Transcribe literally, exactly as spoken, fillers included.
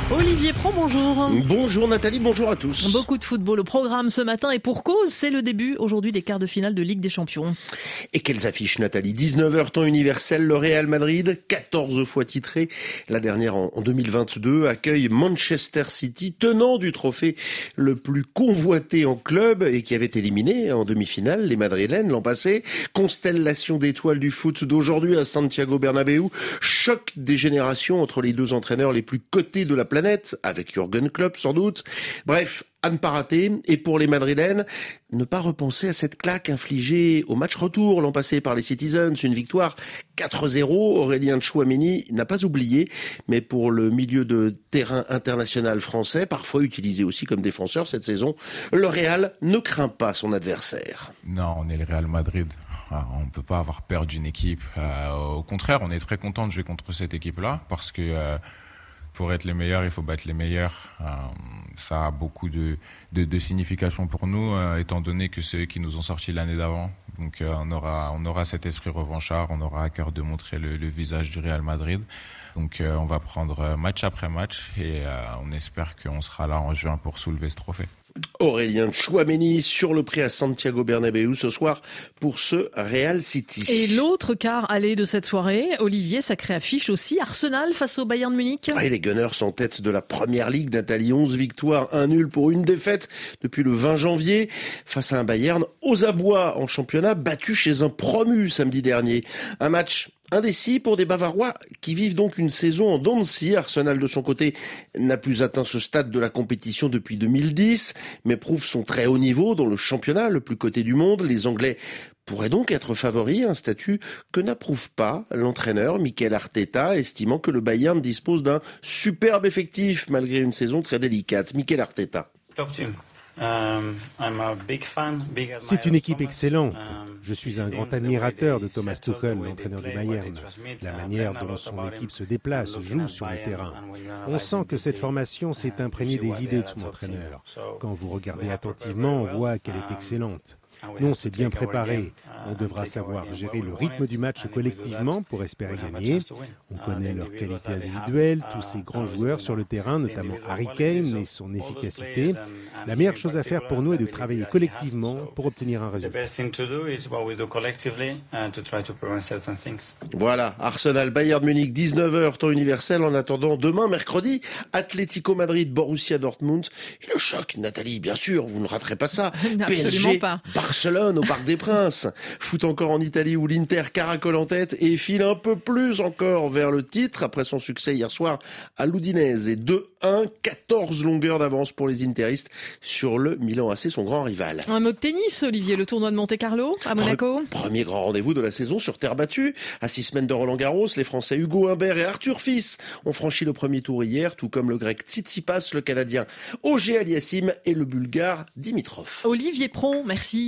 Olivier Pron, bonjour. Bonjour Nathalie, bonjour à tous. Beaucoup de football au programme ce matin et pour cause, c'est le début aujourd'hui des quarts de finale de Ligue des Champions. Et quelles affiches Nathalie, dix-neuf heures temps universel, le Real Madrid, quatorze fois titré, la dernière en deux mille vingt-deux, accueille Manchester City, tenant du trophée le plus convoité en club et qui avait éliminé en demi-finale les Madrilènes l'an passé. Constellation d'étoiles du foot d'aujourd'hui à Santiago Bernabéu, choc des générations entre les deux entraîneurs les plus cotés de la planète, avec Jürgen Klopp sans doute. Bref, à ne pas rater. Et pour les Madrilènes, ne pas repenser à cette claque infligée au match retour l'an passé par les Citizens. Une victoire quatre zéro. Aurélien Tchouaméni n'a pas oublié. Mais pour le milieu de terrain international français, parfois utilisé aussi comme défenseur cette saison, le Real ne craint pas son adversaire. Non, on est le Real Madrid. On ne peut pas avoir peur d'une équipe. Euh, au contraire, on est très content de jouer contre cette équipe-là parce que euh, pour être les meilleurs, il faut battre les meilleurs. Euh, ça a beaucoup de, de, de signification pour nous, euh, étant donné que c'est eux qui nous ont sortis l'année d'avant. Donc euh, on aura, on aura cet esprit revanchard, on aura à cœur de montrer le, le visage du Real Madrid. Donc euh, on va prendre match après match et euh, on espère qu'on sera là en juin pour soulever ce trophée. Aurélien Tchouaméni sur le pré à Santiago Bernabéu ce soir pour ce Real City. Et l'autre quart aller de cette soirée, Olivier, sacrée affiche aussi, Arsenal face au Bayern de Munich. Ah, et les Gunners en tête de la Première Ligue, Nathalie, onze victoires, un nul pour une défaite depuis le vingt janvier face à un Bayern aux abois en championnat, battu chez un promu samedi dernier. Un match indécis pour des Bavarois qui vivent donc une saison en dents de scie. Arsenal de son côté n'a plus atteint ce stade de la compétition depuis deux mille dix, mais prouve son très haut niveau dans le championnat le plus coté du monde. Les Anglais pourraient donc être favoris, un statut que n'approuve pas l'entraîneur Mikel Arteta, estimant que le Bayern dispose d'un superbe effectif malgré une saison très délicate. Mikel Arteta. C'est une équipe excellente. Je suis un grand admirateur de Thomas Tuchel, l'entraîneur du Bayern. La manière dont son équipe se déplace, joue sur le terrain. On sent que cette formation s'est imprégnée des idées de son entraîneur. Quand vous regardez attentivement, on voit qu'elle est excellente. Nous, on s'est bien préparé. On devra savoir gérer le rythme du match collectivement pour espérer gagner. On connaît leurs qualités individuelles, tous ces grands joueurs sur le terrain, notamment Harry Kane et son efficacité. La meilleure chose à faire pour nous est de travailler collectivement pour obtenir un résultat. Voilà, Arsenal, Bayern Munich, dix-neuf heures, temps universel. En attendant, demain, mercredi, Atlético Madrid, Borussia Dortmund. Et le choc, Nathalie, bien sûr, vous ne raterez pas ça. P S G, pas. Barcelone au Parc des Princes. Foot encore en Italie où l'Inter caracole en tête et file un peu plus encore vers le titre après son succès hier soir à l'Udinese. Et deux un, quatorze longueurs d'avance pour les Interistes sur le Milan A C, son grand rival. Un mot de tennis, Olivier, le tournoi de Monte-Carlo à Monaco. Premier grand rendez-vous de la saison sur terre battue. À six semaines de Roland-Garros, les Français Hugo Humbert et Arthur Fils ont franchi le premier tour hier, tout comme le Grec Tsitsipas, le Canadien Auger-Aliassime et le Bulgare Dimitrov. Olivier Pron, merci.